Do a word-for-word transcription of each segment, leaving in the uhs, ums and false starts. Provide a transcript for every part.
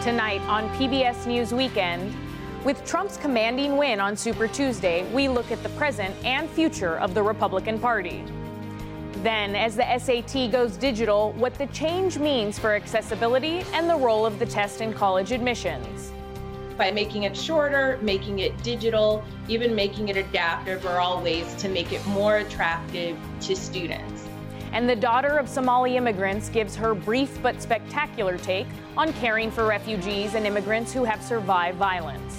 Tonight on P B S News Weekend, with Trump's commanding win on Super Tuesday, we look at the present and future of the Republican Party. Then, as the S A T goes digital, what the change means for accessibility and the role of the test in college admissions. By making it shorter, making it digital, even making it adaptive are all ways to make it more attractive to students. And the daughter of Somali immigrants gives her brief but spectacular take on caring for refugees and immigrants who have survived violence.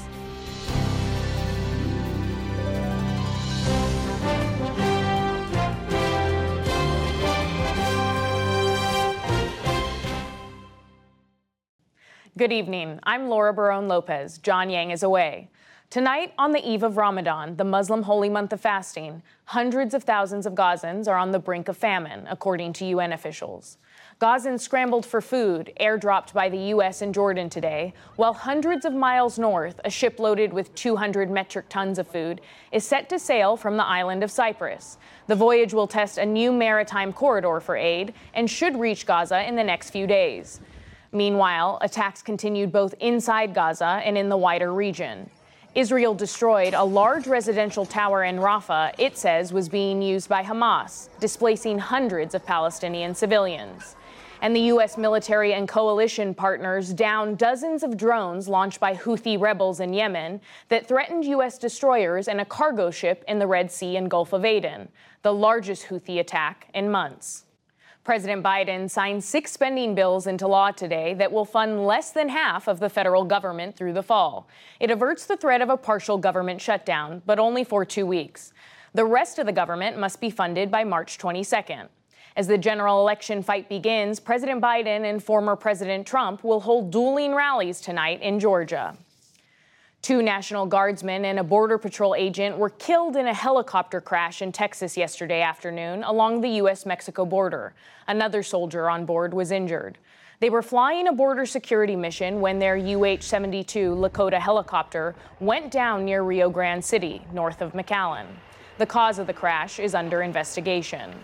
Good evening. I'm Laura Barone Lopez. John Yang is away. Tonight, on the eve of Ramadan, the Muslim holy month of fasting, hundreds of thousands of Gazans are on the brink of famine, according to U N officials. Gazans scrambled for food, airdropped by the U S and Jordan today, while hundreds of miles north, a ship loaded with two hundred metric tons of food is set to sail from the island of Cyprus. The voyage will test a new maritime corridor for aid and should reach Gaza in the next few days. Meanwhile, attacks continued both inside Gaza and in the wider region. Israel destroyed a large residential tower in Rafah it says was being used by Hamas, displacing hundreds of Palestinian civilians. And the U S military and coalition partners downed dozens of drones launched by Houthi rebels in Yemen that threatened U S destroyers and a cargo ship in the Red Sea and Gulf of Aden, the largest Houthi attack in months. President Biden signed six spending bills into law today that will fund less than half of the federal government through the fall. It averts the threat of a partial government shutdown, but only for two weeks. The rest of the government must be funded by March twenty-second. As the general election fight begins, President Biden and former President Trump will hold dueling rallies tonight in Georgia. Two National Guardsmen and a Border Patrol agent were killed in a helicopter crash in Texas yesterday afternoon along the U S Mexico border. Another soldier on board was injured. They were flying a border security mission when their U H seventy-two Lakota helicopter went down near Rio Grande City, north of McAllen. The cause of the crash is under investigation.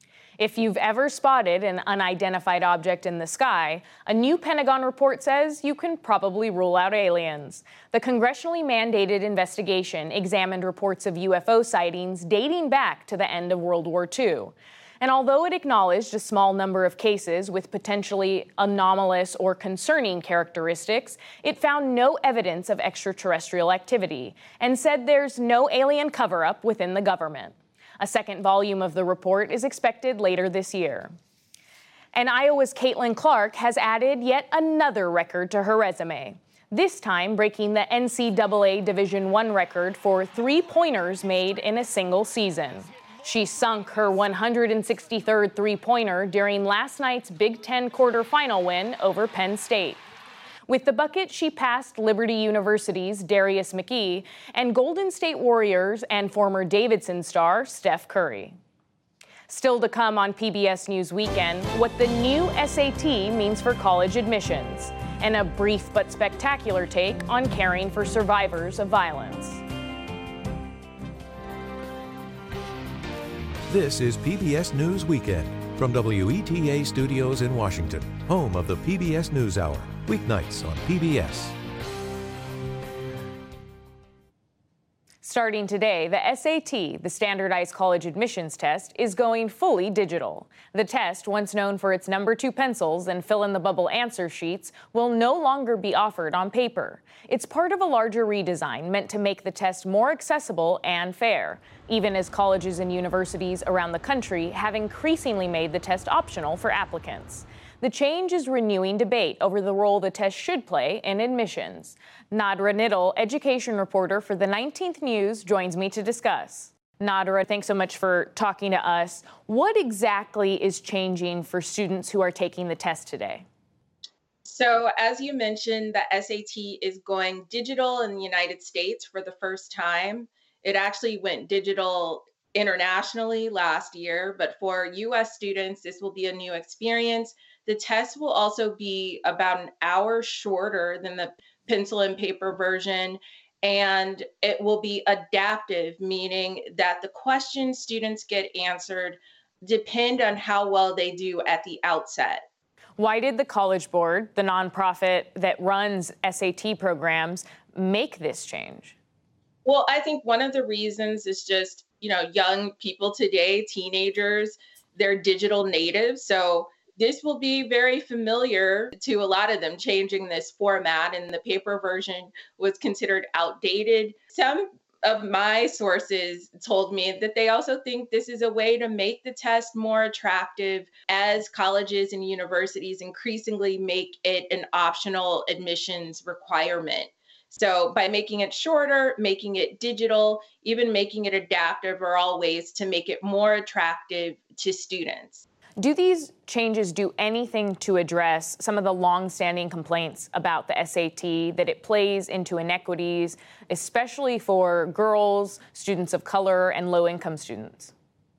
If you've ever spotted an unidentified object in the sky, a new Pentagon report says you can probably rule out aliens. The congressionally mandated investigation examined reports of U F O sightings dating back to the end of World War Two. And although it acknowledged a small number of cases with potentially anomalous or concerning characteristics, it found no evidence of extraterrestrial activity and said there's no alien cover-up within the government. A second volume of the report is expected later this year. And Iowa's Caitlin Clark has added yet another record to her resume, this time breaking the N C double A Division one record for three-pointers made in a single season. She sunk her one hundred sixty-third three-pointer during last night's Big Ten quarterfinal win over Penn State. With the bucket, she passed Liberty University's Darius McGee and Golden State Warriors and former Davidson star Steph Curry. Still to come on P B S News Weekend, what the new S A T means for college admissions, and a brief but spectacular take on caring for survivors of violence. This is P B S News Weekend from W E T A Studios in Washington, home of the P B S NewsHour, weeknights on P B S. Starting today, the S A T, the Standardized College Admissions Test, is going fully digital. The test, once known for its number two pencils and fill-in-the-bubble answer sheets, will no longer be offered on paper. It's part of a larger redesign meant to make the test more accessible and fair, even as colleges and universities around the country have increasingly made the test optional for applicants. The change is renewing debate over the role the test should play in admissions. Nadra Nittel, education reporter for the nineteenth News, joins me to discuss. Nadra, thanks so much for talking to us. What exactly is changing for students who are taking the test today? So, as you mentioned, the S A T is going digital in the United States for the first time. It actually went digital internationally last year, but for U S students, this will be a new experience. The test will also be about an hour shorter than the pencil and paper version, and it will be adaptive, meaning that the questions students get answered depend on how well they do at the outset. Why did the College Board, the nonprofit that runs S A T programs, make this change? Well, I think one of the reasons is just, you know, young people today, teenagers, they're digital natives. So this will be very familiar to a lot of them, changing this format, and the paper version was considered outdated. Some of my sources told me that they also think this is a way to make the test more attractive as colleges and universities increasingly make it an optional admissions requirement. So by making it shorter, making it digital, even making it adaptive are all ways to make it more attractive to students. Do these changes do anything to address some of the longstanding complaints about the S A T, that it plays into inequities, especially for girls, students of color, and low-income students?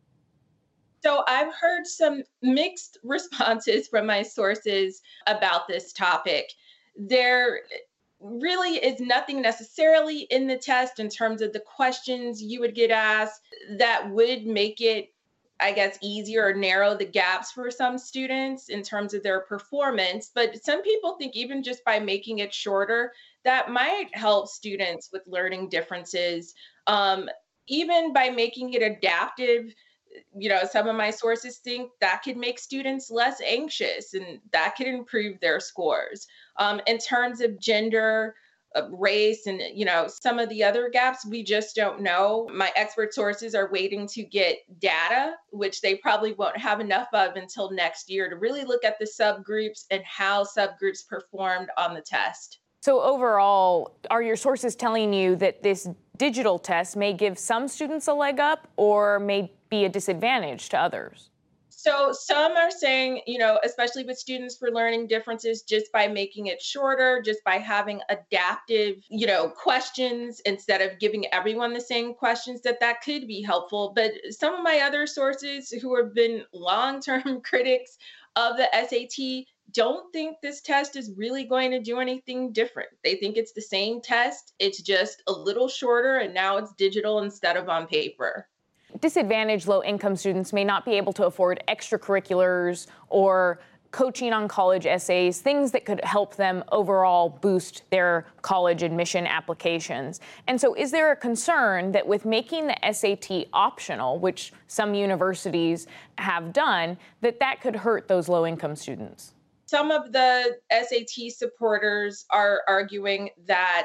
So I've heard some mixed responses from my sources about this topic. There really is nothing necessarily in the test in terms of the questions you would get asked that would make it, I guess, easier or narrow the gaps for some students in terms of their performance. But some people think even just by making it shorter, that might help students with learning differences. Um, even by making it adaptive, you know, some of my sources think that could make students less anxious and that could improve their scores. Um, in terms of gender, uh, race, and, you know, some of the other gaps, we just don't know. My expert sources are waiting to get data, which they probably won't have enough of until next year, to really look at the subgroups and how subgroups performed on the test. So overall, are your sources telling you that this digital test may give some students a leg up or may be a disadvantage to others? So some are saying, you know, especially with students for learning differences, just by making it shorter, just by having adaptive, you know, questions instead of giving everyone the same questions, that that could be helpful. But some of my other sources who have been long-term critics of the S A T don't think this test is really going to do anything different. They think it's the same test. It's just a little shorter, and now it's digital instead of on paper. Disadvantaged low-income students may not be able to afford extracurriculars or coaching on college essays, things that could help them overall boost their college admission applications. And so is there a concern that with making the S A T optional, which some universities have done, that that could hurt those low-income students? Some of the S A T supporters are arguing that,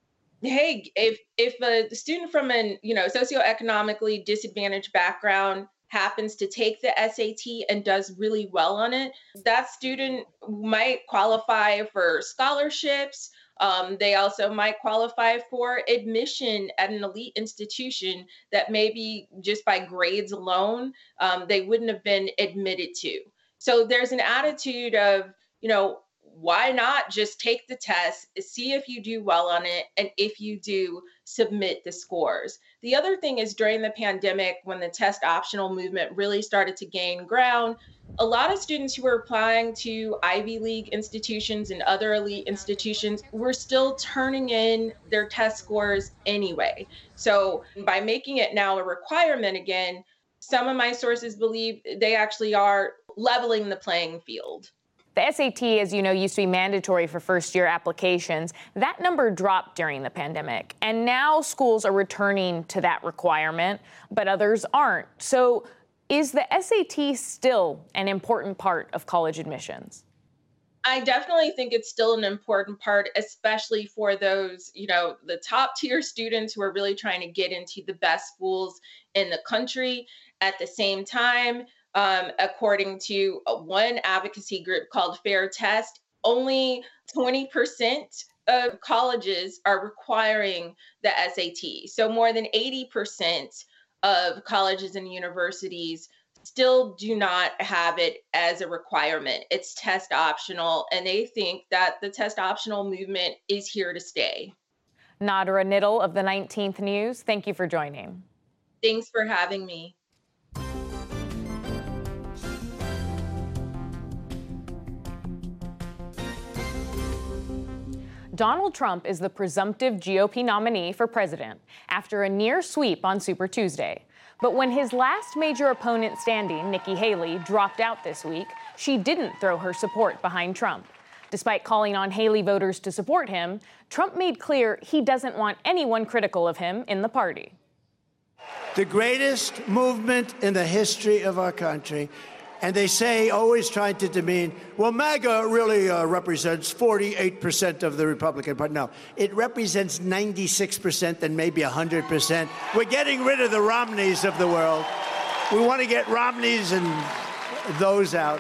hey, if if a student from an, you know, socioeconomically disadvantaged background happens to take the S A T and does really well on it, that student might qualify for scholarships. Um, they also might qualify for admission at an elite institution that maybe just by grades alone, um, they wouldn't have been admitted to. So there's an attitude of, you know, why not just take the test, see if you do well on it, and if you do, submit the scores. The other thing is, during the pandemic, when the test optional movement really started to gain ground, a lot of students who were applying to Ivy League institutions and other elite institutions were still turning in their test scores anyway. So by making it now a requirement again, some of my sources believe they actually are leveling the playing field. The S A T, as you know, used to be mandatory for first-year applications. That number dropped during the pandemic, and now schools are returning to that requirement, but others aren't. So is the S A T still an important part of college admissions? I definitely think it's still an important part, especially for those, you know, the top tier students who are really trying to get into the best schools in the country. At the same time, Um, according to one advocacy group called Fair Test, only twenty percent of colleges are requiring the S A T. So more than eighty percent of colleges and universities still do not have it as a requirement. It's test optional, and they think that the test optional movement is here to stay. Nadra Nittel of the nineteenth News, thank you for joining. Thanks for having me. Donald Trump is the presumptive G O P nominee for president after a near sweep on Super Tuesday. But when his last major opponent standing, Nikki Haley, dropped out this week, she didn't throw her support behind Trump. Despite calling on Haley voters to support him, Trump made clear he doesn't want anyone critical of him in the party. The greatest movement in the history of our country. And they say, always trying to demean, well, MAGA really uh, represents forty-eight percent of the Republican Party. No, it represents ninety-six percent and maybe one hundred percent. We're getting rid of the Romneys of the world. We want to get Romneys and those out.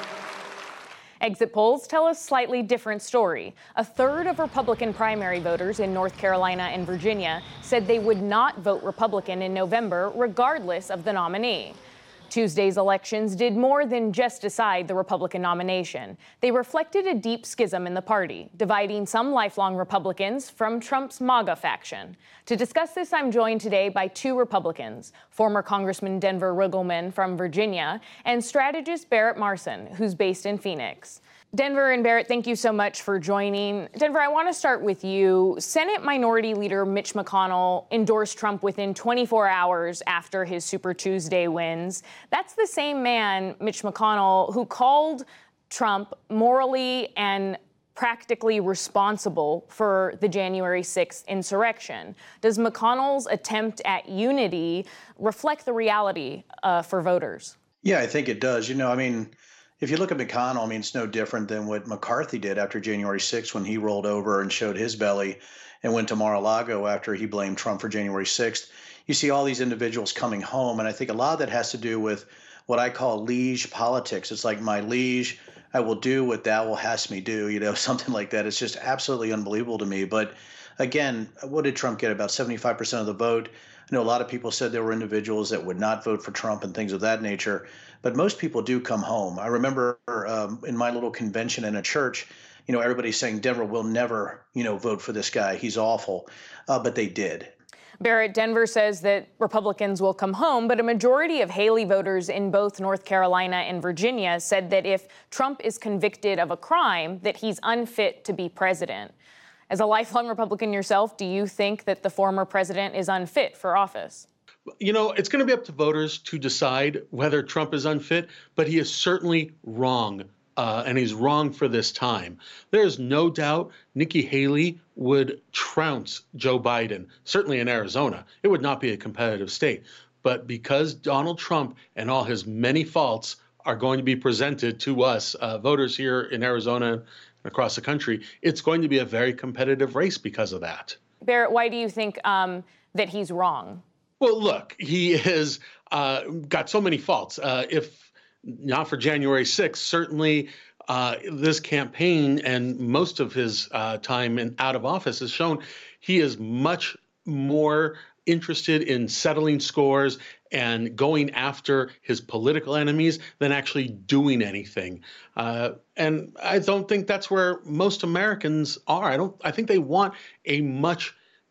Exit polls tell a slightly different story. A third of Republican primary voters in North Carolina and Virginia said they would not vote Republican in November, regardless of the nominee. Tuesday's elections did more than just decide the Republican nomination. They reflected a deep schism in the party, dividing some lifelong Republicans from Trump's MAGA faction. To discuss this, I'm joined today by two Republicans, former Congressman Denver Riggleman from Virginia and strategist Barrett Marson, who's based in Phoenix. Denver and Barrett, thank you so much for joining. Denver, I want to start with you. Senate Minority Leader Mitch McConnell endorsed Trump within twenty-four hours after his Super Tuesday wins. That's the same man, Mitch McConnell, who called Trump morally and practically responsible for the January sixth insurrection. Does McConnell's attempt at unity reflect the reality uh, for voters? Yeah, I think it does. You know, I mean, if you look at McConnell, I mean, it's no different than what McCarthy did after January sixth when he rolled over and showed his belly and went to Mar-a-Lago after he blamed Trump for January sixth. You see all these individuals coming home, and I think a lot of that has to do with what I call liege politics. It's like, my liege, I will do what thou wilt hast me do, you know, something like that. It's just absolutely unbelievable to me. But again, what did Trump get? About seventy-five percent of the vote. I know a lot of people said there were individuals that would not vote for Trump and things of that nature, but most people do come home. I remember um, in my little convention in a church, you know, everybody's saying Denver will never, you know, vote for this guy. He's awful. Uh, but they did. Barrett, Denver says that Republicans will come home, but a majority of Haley voters in both North Carolina and Virginia said that if Trump is convicted of a crime, that he's unfit to be president. As a lifelong Republican yourself, do you think that the former president is unfit for office? You know, it's going to be up to voters to decide whether Trump is unfit, but he is certainly wrong, uh, and he's wrong for this time. There's no doubt Nikki Haley would trounce Joe Biden, certainly in Arizona. It would not be a competitive state. But because Donald Trump and all his many faults are going to be presented to us, uh, voters here in Arizona and across the country, it's going to be a very competitive race because of that. Barrett, why do you think um, that he's wrong? Well, look, he has uh, got so many faults. Uh, if not for January sixth, certainly uh, this campaign and most of his uh, time in out of office has shown he is much more interested in settling scores and going after his political enemies than actually doing anything. Uh, and I don't think that's where most Americans are. I don't. I think they want a much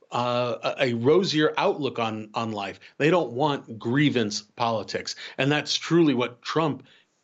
Uh, a rosier outlook on, on life. They don't want grievance politics. And that's truly what Trump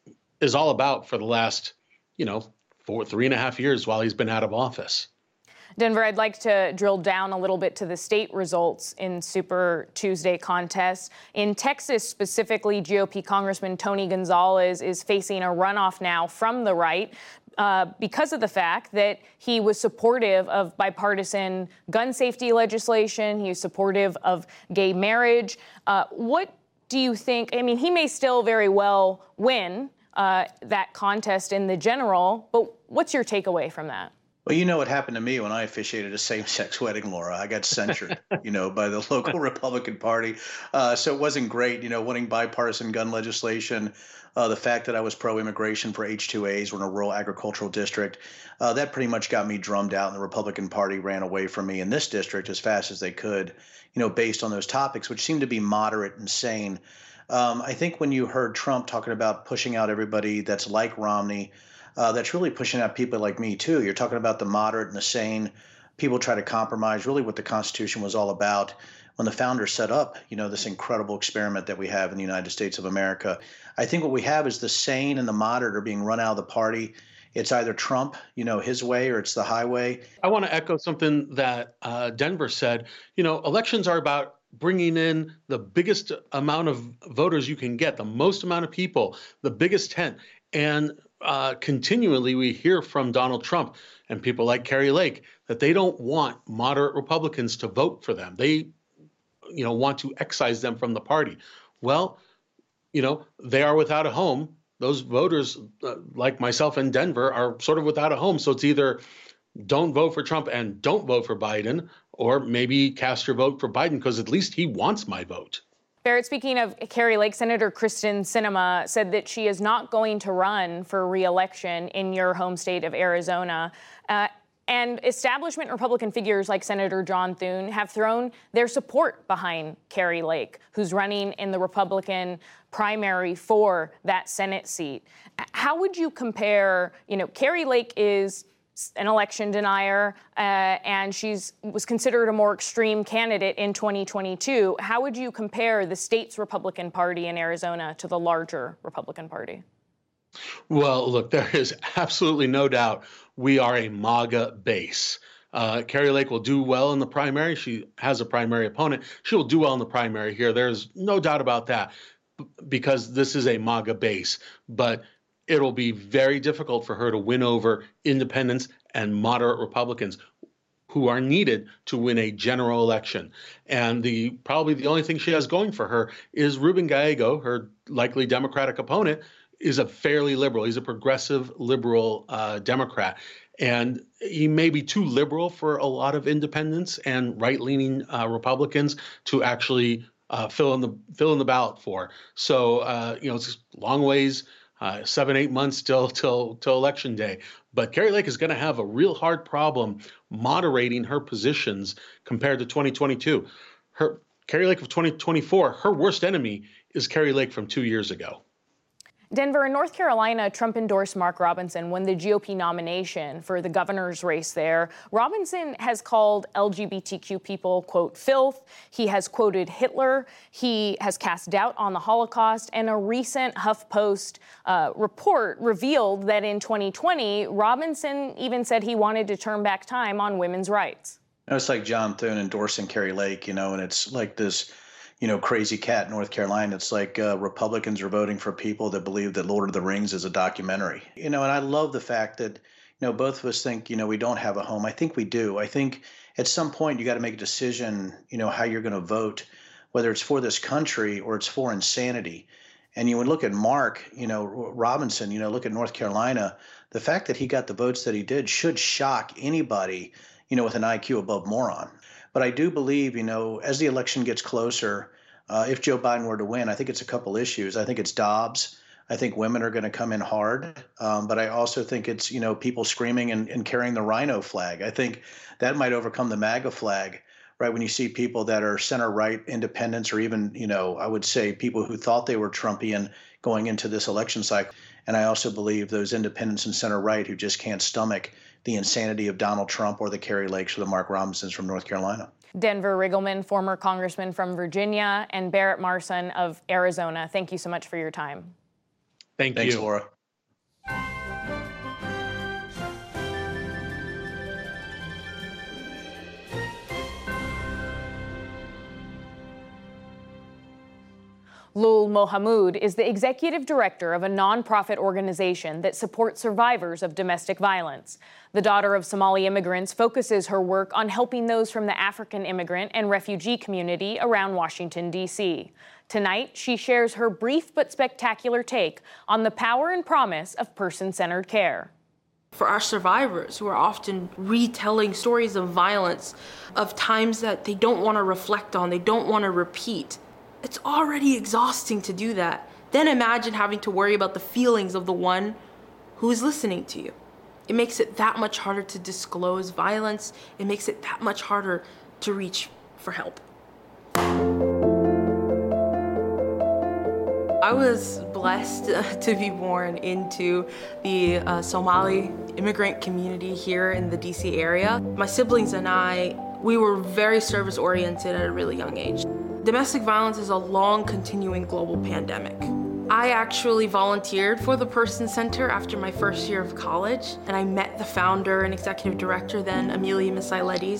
is all about for the last, you know, four, three and a half years while he's been out of office. Denver, I'd like to drill down a little bit to the state results in Super Tuesday contest. In Texas specifically, G O P Congressman Tony Gonzalez is facing a runoff now from the right uh, because of the fact that he was supportive of bipartisan gun safety legislation. He was supportive of gay marriage. Uh, what do you think? I mean, he may still very well win uh, that contest in the general, but what's your takeaway from that? Well, you know what happened to me when I officiated a same-sex wedding, Laura. I got censured, you know, by the local Republican Party. Uh, so it wasn't great, you know, winning bipartisan gun legislation. Uh, the fact that I was pro-immigration for H two As, we're in a rural agricultural district, uh, that pretty much got me drummed out, and the Republican Party ran away from me in this district as fast as they could, you know, based on those topics, which seemed to be moderate and sane. Um, I think when you heard Trump talking about pushing out everybody that's like Romney, Uh, that's really pushing out people like me, too. You're talking about the moderate and the sane. People try to compromise, really what the Constitution was all about when the founders set up, you know, this incredible experiment that we have in the United States of America. I think what we have is the sane and the moderate are being run out of the party. It's either Trump, you know, his way, or it's the highway. I want to echo something that uh, Denver said. You know, elections are about bringing in the biggest amount of voters you can get, the most amount of people, the biggest tent. And uh, continually we hear from Donald Trump and people like Kari Lake that they don't want moderate Republicans to vote for them. They, you know, want to excise them from the party. Well, you know, they are without a home. Those voters, uh, like myself in Denver, are sort of without a home. So it's either don't vote for Trump and don't vote for Biden, or maybe cast your vote for Biden because at least he wants my vote. Barrett, speaking of Kari Lake, Senator Kristen Sinema said that she is not going to run for re-election in your home state of Arizona. Uh, and establishment Republican figures like Senator John Thune have thrown their support behind Kari Lake, who's running in the Republican primary for that Senate seat. How would you compare, you know, Kari Lake is an election denier, uh, and she's was considered a more extreme candidate in twenty twenty-two. How would you compare the state's Republican Party in Arizona to the larger Republican Party? Well, look, there is absolutely no doubt we are a MAGA base. Uh, Kari Lake will do well in the primary. She has a primary opponent. She will do well in the primary here. There's no doubt about that because this is a MAGA base. But it'll be very difficult for her to win over independents and moderate Republicans who are needed to win a general election. And the probably the only thing she has going for her is Ruben Gallego, her likely Democratic opponent, is a fairly liberal. He's a progressive liberal uh, Democrat. And he may be too liberal for a lot of independents and right-leaning uh, Republicans to actually uh, fill in the fill in the ballot for. So, uh, you know, it's a long ways. Uh, seven, eight months still till till election day. But Kari Lake is going to have a real hard problem moderating her positions compared to twenty twenty-two. Her Kari Lake of twenty twenty-four, her worst enemy is Kari Lake from two years ago. Denver, in North Carolina, Trump endorsed Mark Robinson when the G O P nomination for the governor's race there. Robinson has called L G B T Q people, quote, filth. He has quoted Hitler. He has cast doubt on the Holocaust. And a recent HuffPost uh, report revealed that in twenty twenty, Robinson even said he wanted to turn back time on women's rights. It's like John Thune endorsing Kari Lake, you know, and it's like this, you know, crazy cat in North Carolina. It's like uh, Republicans are voting for people that believe that Lord of the Rings is a documentary. You know, and I love the fact that, you know, both of us think, you know, we don't have a home. I think we do. I think at some point you got to make a decision, you know, how you're going to vote, whether it's for this country or it's for insanity. And you would look at Mark, you know, Robinson, you know, look at North Carolina. The fact that he got the votes that he did should shock anybody, you know, with an I Q above moron. But I do believe, you know, as the election gets closer, uh, if Joe Biden were to win, I think it's a couple issues. I think it's Dobbs. I think women are going to come in hard. Um, but I also think it's, you know, people screaming and, and carrying the rhino flag. I think that might overcome the MAGA flag, right? When you see people that are center-right independents or even, you know, I would say people who thought they were Trumpian going into this election cycle. And I also believe those independents and center-right who just can't stomach the insanity of Donald Trump or the Kari Lakes or the Mark Robinsons from North Carolina. Denver Riggleman, former congressman from Virginia, and Barrett Marson of Arizona. Thank you so much for your time. Thank Thanks, you. Laura. Lul Mohamud is the executive director of a nonprofit organization that supports survivors of domestic violence. The daughter of Somali immigrants focuses her work on helping those from the African immigrant and refugee community around Washington, D C. Tonight, she shares her brief but spectacular take on the power and promise of person-centered care. For our survivors who are often retelling stories of violence, of times that they don't want to reflect on, they don't want to repeat, it's already exhausting to do that. Then imagine having to worry about the feelings of the one who is listening to you. It makes it that much harder to disclose violence. It makes it that much harder to reach for help. I was blessed to be born into the uh, Somali immigrant community here in the D C area. My siblings and I, we were very service-oriented at a really young age. Domestic violence is a long continuing global pandemic. I actually volunteered for the Person Center after my first year of college, and I met the founder and executive director then, Amelia Misailides.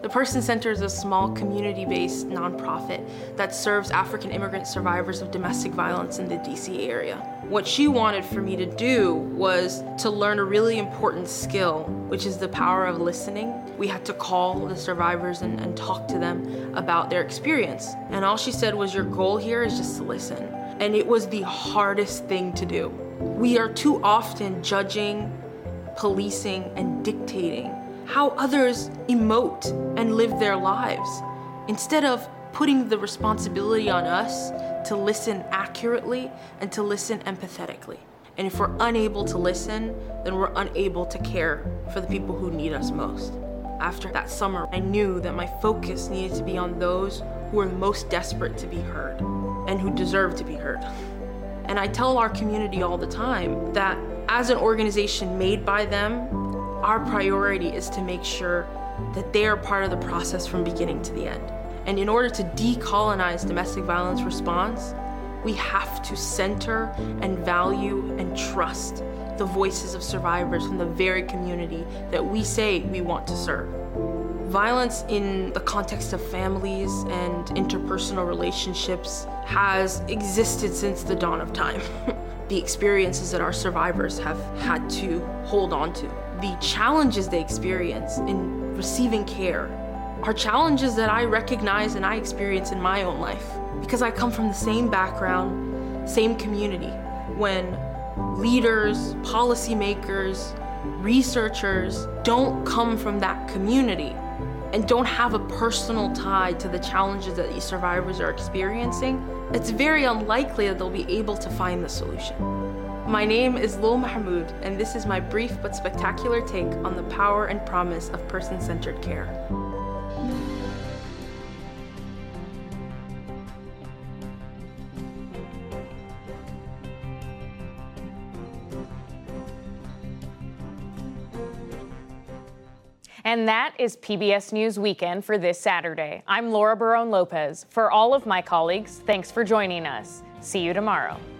The Person Center is a small community-based nonprofit that serves African immigrant survivors of domestic violence in the D C area. What she wanted for me to do was to learn a really important skill, which is the power of listening. We had to call the survivors and, and talk to them about their experience. And all she said was, your goal here is just to listen. And it was the hardest thing to do. We are too often judging, policing, and dictating how others emote and live their lives, instead of putting the responsibility on us to listen accurately and to listen empathetically. And if we're unable to listen, then we're unable to care for the people who need us most. After that summer, I knew that my focus needed to be on those who are most desperate to be heard and who deserve to be heard. And I tell our community all the time that as an organization made by them, our priority is to make sure that they are part of the process from beginning to the end. And in order to decolonize domestic violence response, we have to center and value and trust the voices of survivors from the very community that we say we want to serve. Violence in the context of families and interpersonal relationships has existed since the dawn of time. The experiences that our survivors have had to hold on to, the challenges they experience in receiving care, are challenges that I recognize and I experience in my own life because I come from the same background, same community. When leaders, policymakers, researchers don't come from that community and don't have a personal tie to the challenges that these survivors are experiencing, it's very unlikely that they'll be able to find the solution. My name is Lul Mahmoud, and this is my brief but spectacular take on the power and promise of person-centered care. And that is P B S News Weekend for this Saturday. I'm Laura Barone Lopez. For all of my colleagues, thanks for joining us. See you tomorrow.